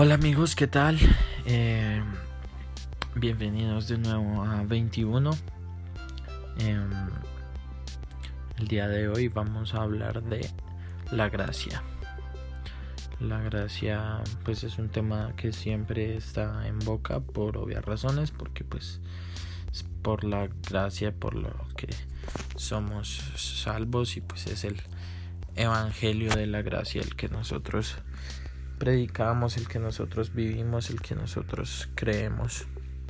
Hola amigos, ¿qué tal? Eh, Bienvenidos de nuevo a 21. Eh, el día de hoy vamos a hablar de la gracia. La gracia pues es un tema que siempre está en boca por obvias razones, porque pues es por la gracia por lo que somos salvos, y pues es el evangelio de la gracia el que nosotros predicamos, el que nosotros vivimos, el que nosotros creemos.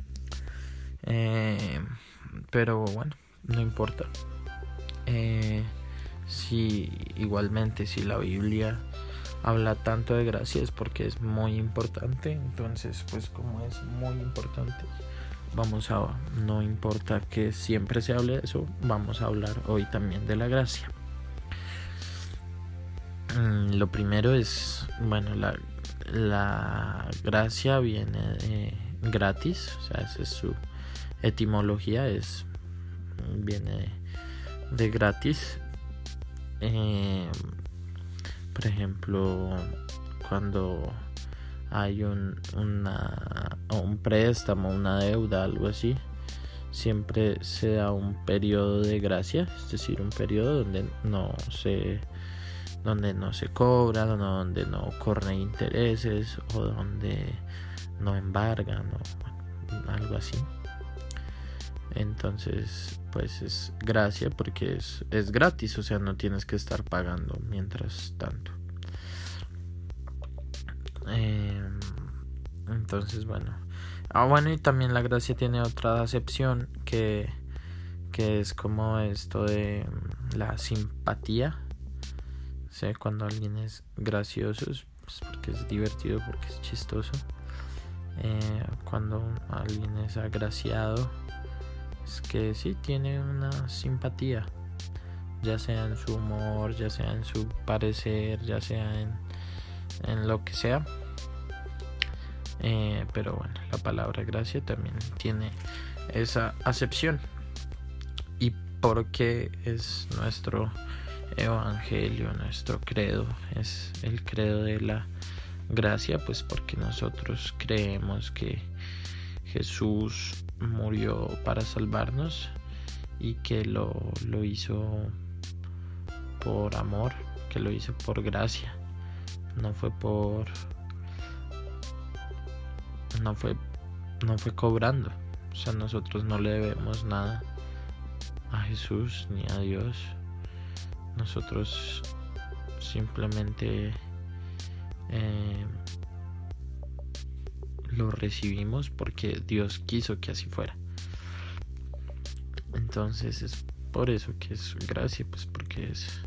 Pero bueno, no importa. Si la Biblia habla tanto de gracia es porque es muy importante. Entonces pues como es muy importante, no importa que siempre se hable de eso, vamos a hablar hoy también de la gracia. Lo primero es, bueno, la gracia viene gratis, o sea, esa es su etimología, viene de gratis. Por ejemplo, cuando hay un préstamo, una deuda, algo así, siempre se da un periodo de gracia, es decir, un periodo donde no se cobra, donde no corren intereses, o donde no embargan, o algo así. Entonces pues es gracia porque es gratis, o sea, no tienes que estar pagando mientras tanto. Entonces bueno, y también la gracia tiene otra acepción que es como esto de la simpatía. O sea, cuando alguien es gracioso es porque es divertido, porque es chistoso. Cuando alguien es agraciado es que sí tiene una simpatía, ya sea en su humor, ya sea en su parecer, ya sea en lo que sea. Pero bueno, la palabra gracia también tiene esa acepción. ¿Y por qué es nuestro evangelio, nuestro credo? Es el credo de la gracia, pues porque nosotros creemos que Jesús murió para salvarnos y que lo hizo por amor, que lo hizo por gracia. No fue cobrando. O sea, nosotros no le debemos nada a Jesús ni a Dios. Nosotros simplemente lo recibimos porque Dios quiso que así fuera. Entonces es por eso que es gracia, pues porque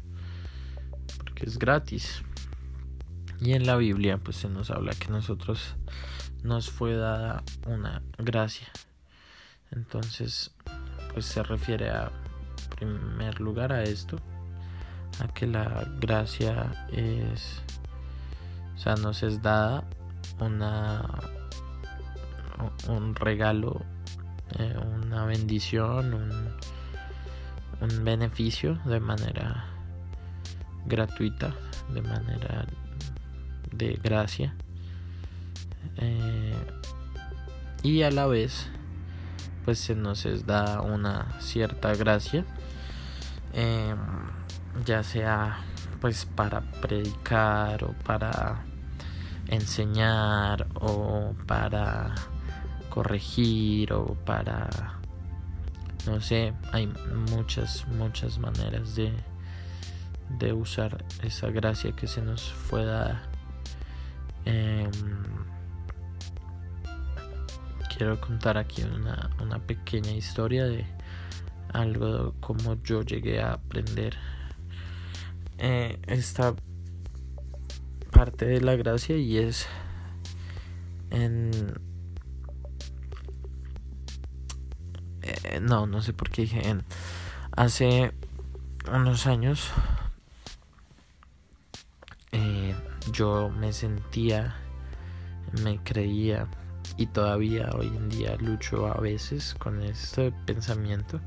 es gratis. Y en la Biblia pues se nos habla que nosotros nos fue dada una gracia. Entonces pues se refiere en primer lugar a esto, a que la gracia nos es dada un regalo, una bendición, un beneficio de manera gratuita, de manera de gracia, y a la vez pues se nos da una cierta gracia, ya sea pues para predicar o para enseñar o para corregir o para, no sé, hay muchas maneras de usar esa gracia que se nos fue dada. Quiero contar aquí una pequeña historia de algo como yo llegué a aprender esta parte de la gracia, y es no sé por qué dije hace unos años. Yo me creía, y todavía hoy en día lucho a veces con este pensamiento.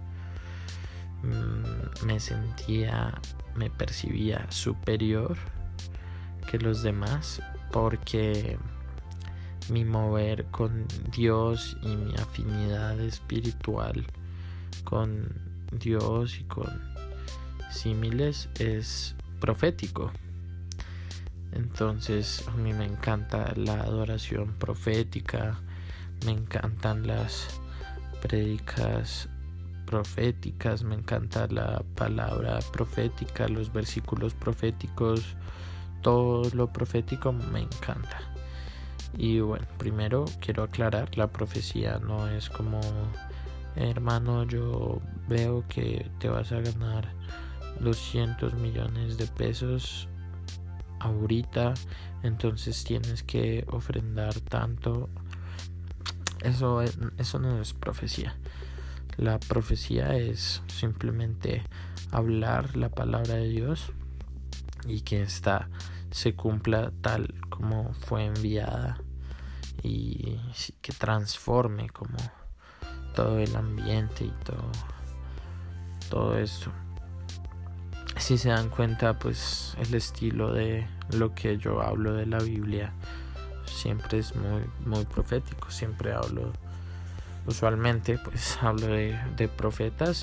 Me percibía superior que los demás porque mi mover con Dios y mi afinidad espiritual con Dios y con símiles es profético. Entonces a mí me encanta la adoración profética, me encantan las prédicas proféticas, me encanta la palabra profética, los versículos proféticos, todo lo profético me encanta. Y bueno, primero quiero aclarar, la profecía no es como, hermano, yo veo que te vas a ganar 200 millones de pesos ahorita, entonces tienes que ofrendar tanto. Eso no es profecía. La profecía es simplemente hablar la palabra de Dios y que ésta se cumpla tal como fue enviada y que transforme como todo el ambiente y todo esto. Si se dan cuenta, pues el estilo de lo que yo hablo de la Biblia siempre es muy profético. Siempre usualmente pues hablo de profetas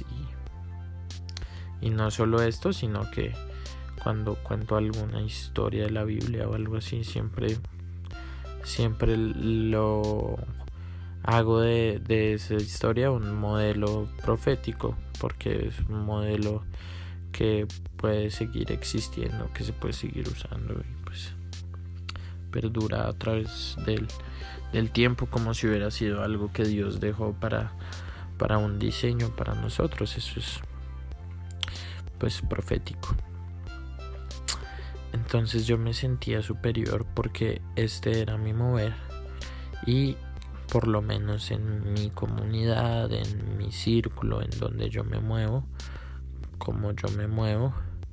y no solo esto, sino que cuando cuento alguna historia de la Biblia o algo así, siempre lo hago de esa historia un modelo profético, porque es un modelo que puede seguir existiendo, que se puede seguir usando y pues perdura a través del tiempo, como si hubiera sido algo que Dios dejó para un diseño para nosotros. Eso es pues profético. Entonces yo me sentía superior porque este era mi mover, y por lo menos en mi comunidad, en mi círculo, en donde yo me muevo, como yo me muevo,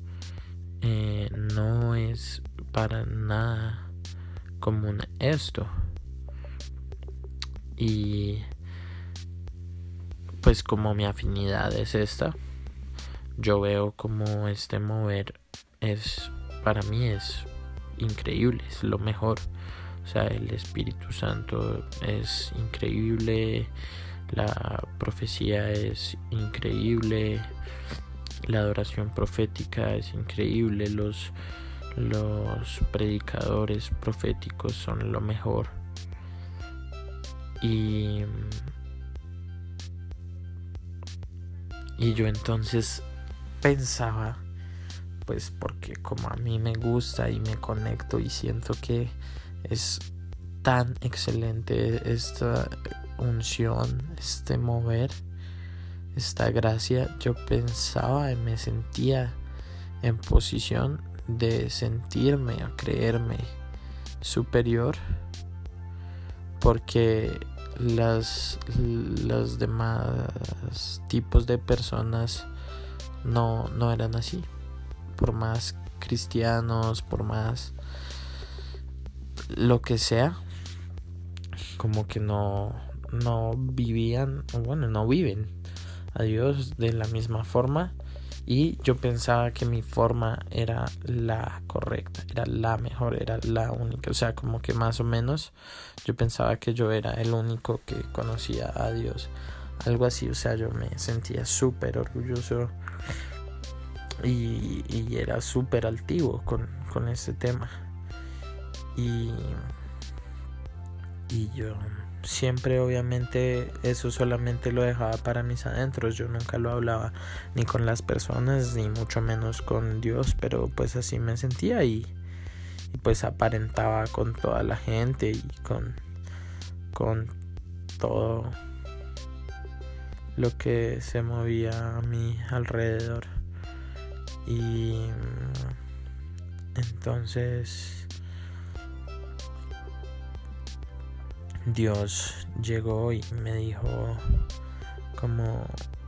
no es para nada común esto. Y pues como mi afinidad es esta, yo veo como este mover para mí es increíble, es lo mejor. O sea, el Espíritu Santo es increíble, la profecía es increíble, la adoración profética es increíble, los predicadores proféticos son lo mejor. Y yo entonces pensaba, pues porque como a mí me gusta y me conecto y siento que es tan excelente esta unción, este mover, esta gracia, yo pensaba y me sentía en posición de sentirme o creerme superior, porque los demás tipos de personas no eran así. Por más cristianos, por más lo que sea, como que no vivían, o bueno, no viven a Dios de la misma forma. Y yo pensaba que mi forma era la correcta, era la mejor, era la única. O sea, como que más o menos yo pensaba que yo era el único que conocía a Dios, algo así. O sea, yo me sentía súper orgulloso y era súper altivo con este tema. Y yo siempre, obviamente, eso solamente lo dejaba para mis adentros. Yo nunca lo hablaba ni con las personas, ni mucho menos con Dios, pero pues así me sentía y pues aparentaba con toda la gente y con todo lo que se movía a mi alrededor. Y entonces Dios llegó y me dijo como,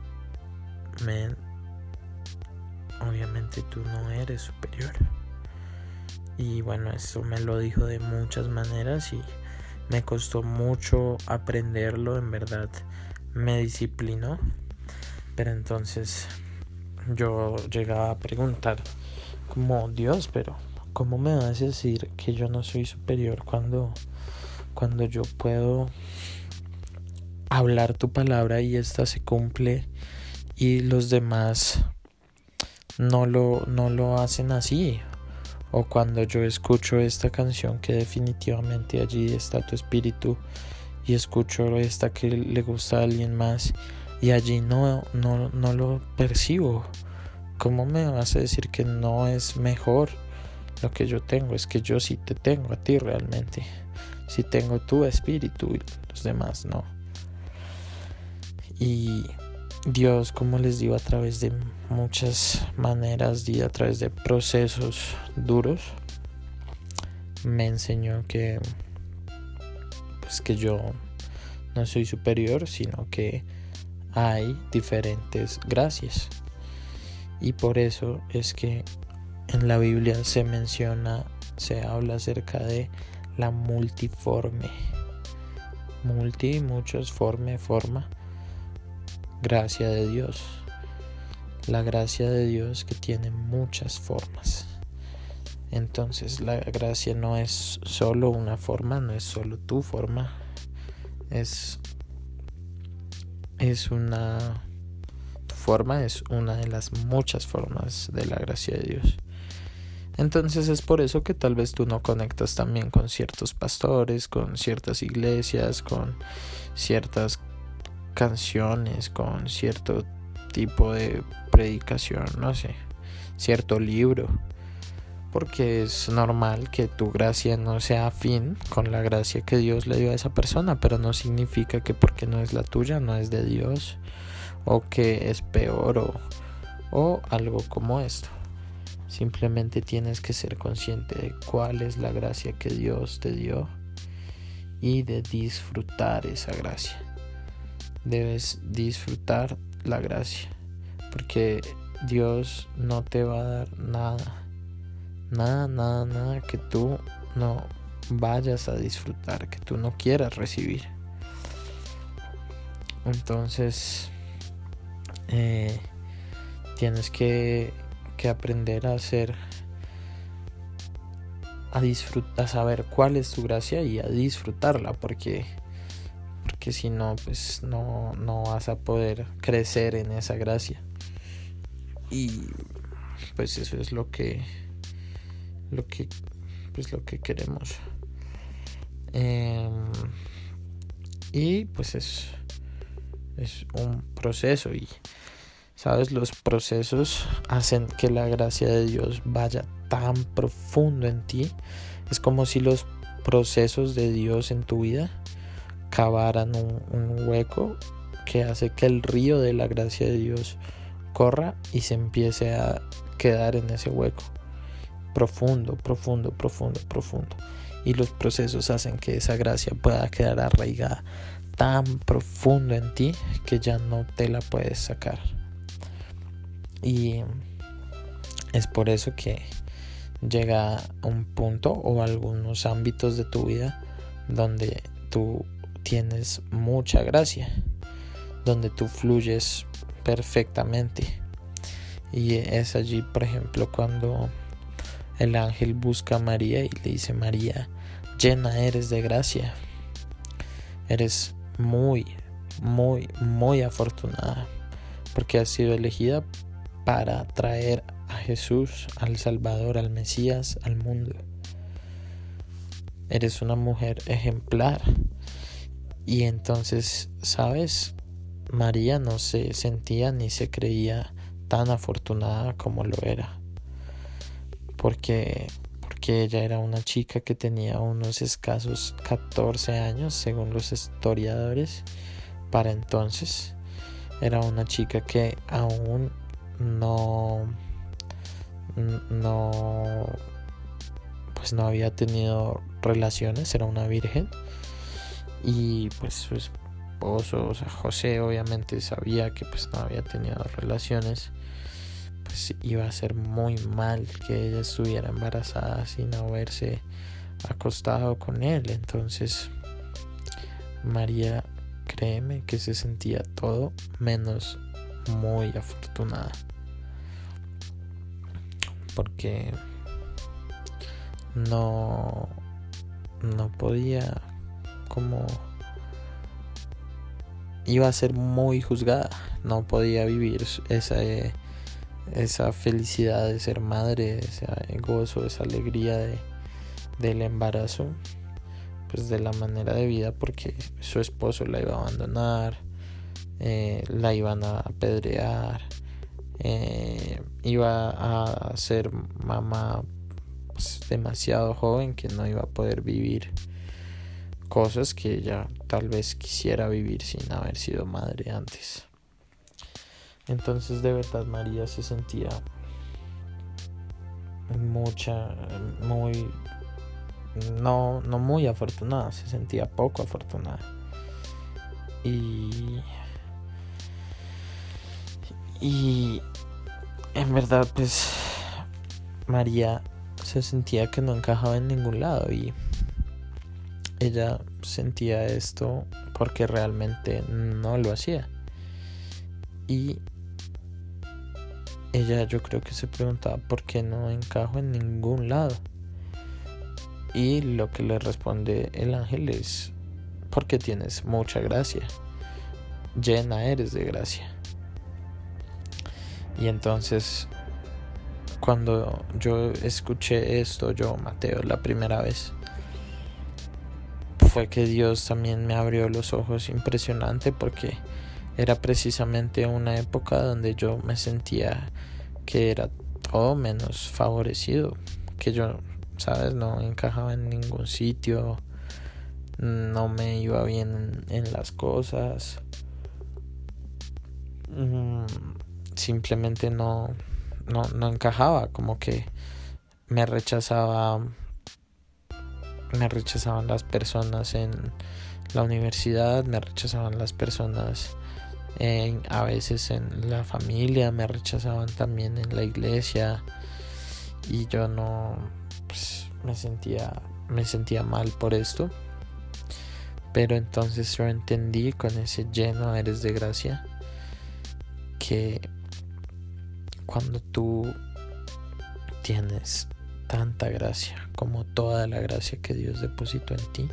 obviamente tú no eres superior. Y bueno, esto me lo dijo de muchas maneras y me costó mucho aprenderlo, en verdad me disciplinó. Pero entonces yo llegaba a preguntar como, Dios, pero ¿cómo me vas a decir que yo no soy superior cuando cuando yo puedo hablar tu palabra y esta se cumple y los demás no lo hacen así. O cuando yo escucho esta canción que definitivamente allí está tu espíritu y escucho esta que le gusta a alguien más y allí no lo percibo. ¿Cómo me vas a decir que no es mejor lo que yo tengo? Es que yo sí te tengo a ti realmente. Sí tengo tu espíritu y los demás no. Y Dios, como les digo, a través de muchas maneras y a través de procesos duros, me enseñó que pues que yo no soy superior, sino que hay diferentes gracias. Y por eso es que en la Biblia se habla acerca de la multiforme, muchos, forma, gracia de Dios. La gracia de Dios que tiene muchas formas. Entonces la gracia no es solo una forma, no es solo tu forma, es una forma, es una de las muchas formas de la gracia de Dios. Entonces es por eso que tal vez tú no conectas también con ciertos pastores, con ciertas iglesias, con ciertas canciones, con cierto tipo de predicación, no sé, cierto libro, porque es normal que tu gracia no sea afín con la gracia que Dios le dio a esa persona, pero no significa que porque no es la tuya no es de Dios, o que es peor o algo como esto. Simplemente tienes que ser consciente de cuál es la gracia que Dios te dio y de disfrutar esa gracia. Debes disfrutar la gracia, porque Dios no te va a dar nada que tú no vayas a disfrutar, que tú no quieras recibir. Entonces tienes que aprender a disfrutar, a saber cuál es tu gracia y a disfrutarla, porque si no, pues no vas a poder crecer en esa gracia. Y pues eso es lo que queremos. Y pues es un proceso, y sabes, los procesos hacen que la gracia de Dios vaya tan profundo en ti. Es como si los procesos de Dios en tu vida cavaran un hueco que hace que el río de la gracia de Dios corra y se empiece a quedar en ese hueco profundo. Y los procesos hacen que esa gracia pueda quedar arraigada tan profundo en ti que ya no te la puedes sacar. Y es por eso que llega un punto o algunos ámbitos de tu vida donde tú tienes mucha gracia, donde tú fluyes perfectamente. Y es allí, por ejemplo, cuando el ángel busca a María y le dice: María, llena eres de gracia, eres muy afortunada, porque has sido elegida para traer a Jesús, al Salvador, al Mesías, al mundo. Eres una mujer ejemplar. Y entonces, ¿sabes? María no se sentía ni se creía tan afortunada como lo era, porque ella era una chica que tenía unos escasos 14 años, según los historiadores. Para entonces era una chica que aún no había tenido relaciones, era una virgen. Y pues su esposo, o sea, José, obviamente sabía que pues no había tenido relaciones. Pues iba a ser muy mal que ella estuviera embarazada sin haberse acostado con él. Entonces María, créeme que se sentía todo menos muy afortunada, porque no podía como iba a ser muy juzgada, no podía vivir esa felicidad de ser madre, ese gozo, esa alegría del embarazo, pues de la manera de vida, porque su esposo la iba a abandonar, la iban a apedrear, iba a ser mamá pues demasiado joven, que no iba a poder vivir cosas que ella tal vez quisiera vivir sin haber sido madre antes. Entonces de verdad María se sentía no muy afortunada, se sentía poco afortunada. Y en verdad pues María se sentía que no encajaba en ningún lado, y ella sentía esto porque realmente no lo hacía. Y ella, yo creo que se preguntaba por qué no encajo en ningún lado. Y lo que le responde el ángel es: porque tienes mucha gracia, llena eres de gracia. Y entonces, cuando yo escuché esto, Mateo, la primera vez, fue que Dios también me abrió los ojos impresionante, porque era precisamente una época donde yo me sentía que era todo menos favorecido, que yo, ¿sabes?, no encajaba en ningún sitio, no me iba bien en las cosas, simplemente no encajaba, como que me rechazaban las personas en la universidad, me rechazaban las personas a veces en la familia, me rechazaban también en la iglesia, y yo no, pues, me sentía mal por esto. Pero entonces yo entendí con ese lleno eres de gracia que cuando tú tienes tanta gracia como toda la gracia que Dios depositó en ti,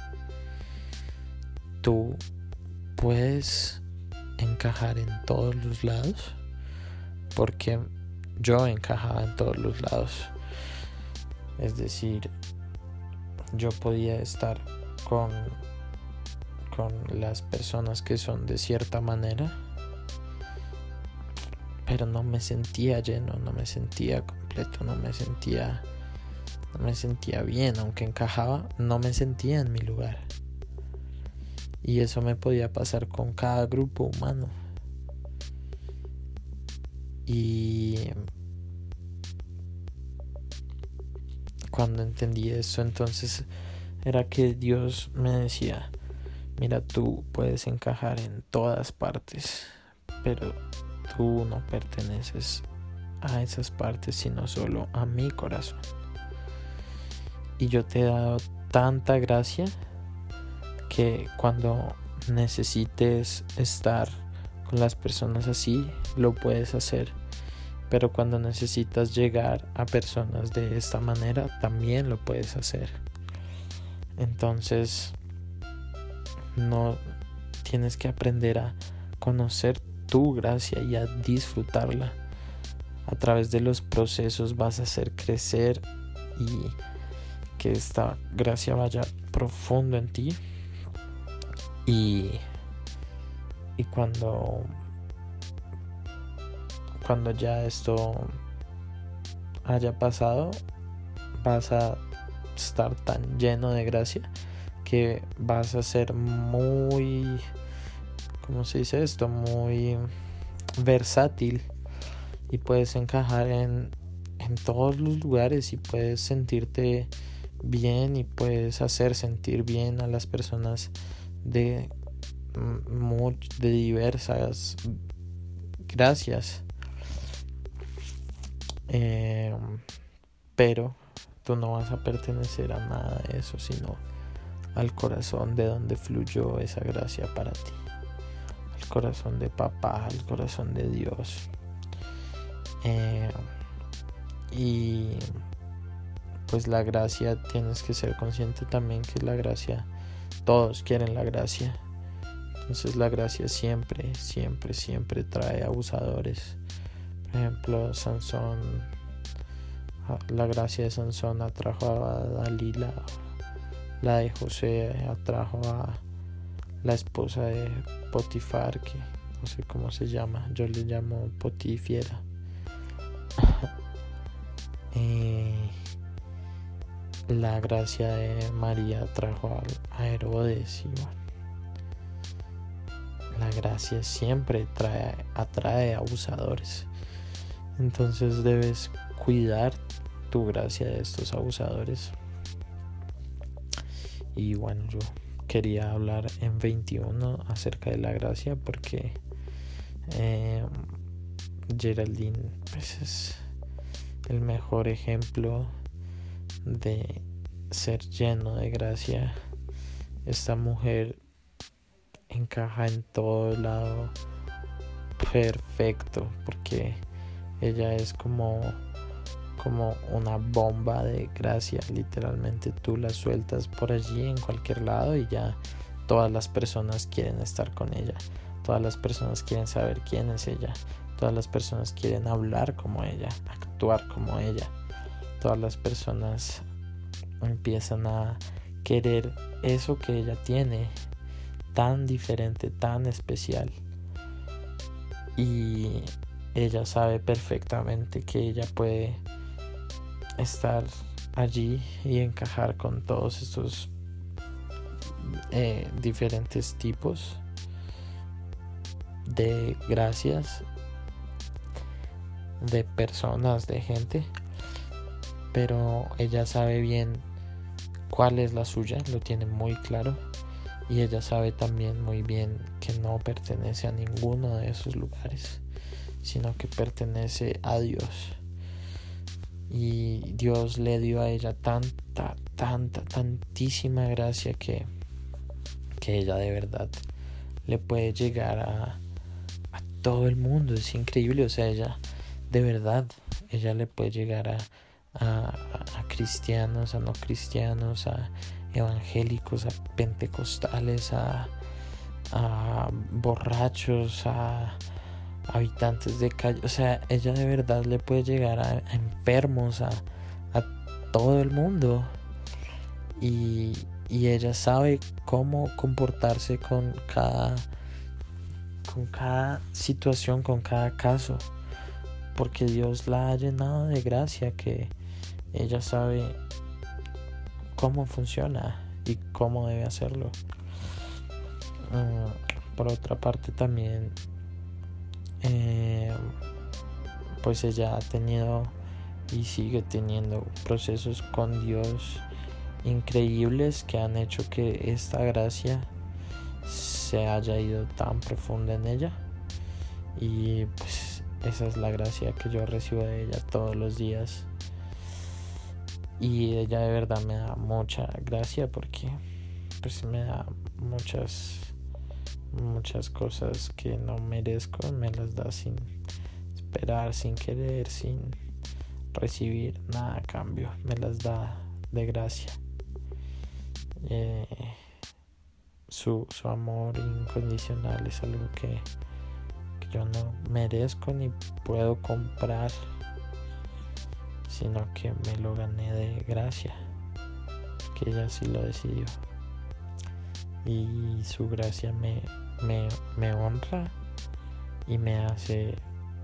tú puedes encajar en todos los lados, porque yo encajaba en todos los lados. Es decir, yo podía estar con las personas que son de cierta manera, pero no me sentía lleno, no me sentía completo, no me sentía bien. Aunque encajaba, no me sentía en mi lugar. Y eso me podía pasar con cada grupo humano. Y cuando entendí eso, entonces era que Dios me decía: mira, tú puedes encajar en todas partes, pero tú no perteneces a esas partes, sino solo a mi corazón. Y yo te he dado tanta gracia que cuando necesites estar con las personas así, lo puedes hacer. Pero cuando necesitas llegar a personas de esta manera, también lo puedes hacer. Entonces, no tienes que aprender a conocer tu gracia y a disfrutarla. A través de los procesos vas a hacer crecer y que esta gracia vaya profundo en ti. Y cuando ya esto haya pasado, vas a estar tan lleno de gracia que vas a ser muy, ¿cómo se dice esto?, muy versátil, y puedes encajar en todos los lugares, y puedes sentirte bien, y puedes hacer sentir bien a las personas de diversas gracias. Pero tú no vas a pertenecer a nada de eso, sino al corazón de donde fluyó esa gracia para ti, al corazón de papá, al corazón de Dios. Y pues la gracia, tienes que ser consciente también que la gracia todos quieren la gracia. Entonces la gracia siempre trae abusadores. Por ejemplo, la gracia de Sansón atrajo a Dalila, la de José atrajo a la esposa de Potifar, que no sé cómo se llama, yo le llamo Potifiera. La gracia de María atrajo a Herodes, y bueno, la gracia siempre atrae abusadores. Entonces debes cuidar tu gracia de estos abusadores. Y bueno, yo quería hablar en 21 acerca de la gracia porque Geraldine pues, es el mejor ejemplo de ser lleno de gracia. Esta mujer encaja en todo lado perfecto, porque ella es como una bomba de gracia. Literalmente tú la sueltas por allí en cualquier lado y ya todas las personas quieren estar con ella, todas las personas quieren saber quién es ella, todas las personas quieren hablar como ella, actuar como ella, todas las personas empiezan a querer eso que ella tiene, tan diferente, tan especial. Y ella sabe perfectamente que ella puede estar allí y encajar con todos estos diferentes tipos de gracias, de personas, de gente, pero ella sabe bien cuál es la suya, lo tiene muy claro, y ella sabe también muy bien que no pertenece a ninguno de esos lugares, sino que pertenece a Dios. Y Dios le dio a ella tantísima gracia que ella de verdad le puede llegar a todo el mundo. Es increíble, o sea, ella de verdad, ella le puede llegar a cristianos, a no cristianos, a evangélicos, a pentecostales, a borrachos, a habitantes de calle. O sea, ella de verdad le puede llegar a enfermos, a todo el mundo, y ella sabe cómo comportarse con cada situación, con cada caso, porque Dios la ha llenado de gracia, que ella sabe cómo funciona y cómo debe hacerlo. Por otra parte también pues ella ha tenido y sigue teniendo procesos con Dios increíbles que han hecho que esta gracia se haya ido tan profunda en ella, y pues esa es la gracia que yo recibo de ella todos los días, y ella de verdad me da mucha gracia porque pues me da muchas cosas que no merezco, me las da sin esperar, sin querer, sin recibir nada a cambio, me las da de gracia. Su amor incondicional es algo que yo no merezco ni puedo comprar, sino que me lo gané de gracia, que ella sí lo decidió, y su gracia me honra y me hace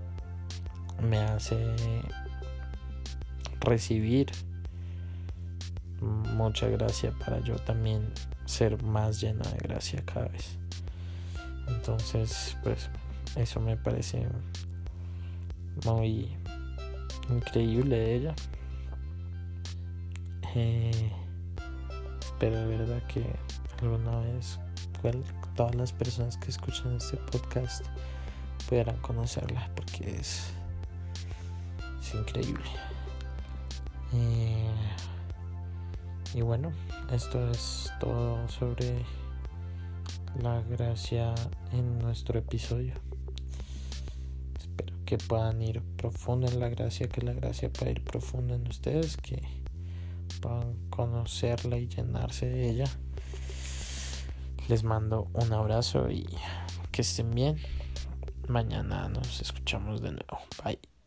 recibir mucha gracia para yo también ser más lleno de gracia cada vez. Entonces pues eso me parece muy increíble de ella. Espero de verdad que alguna vez todas las personas que escuchan este podcast pudieran conocerla, porque es increíble. Y bueno, esto es todo sobre la gracia en nuestro episodio. Espero que puedan ir profundo en la gracia, que la gracia pueda ir profundo en ustedes, que puedan conocerla y llenarse de ella. Les mando un abrazo y que estén bien. Mañana nos escuchamos de nuevo. Bye.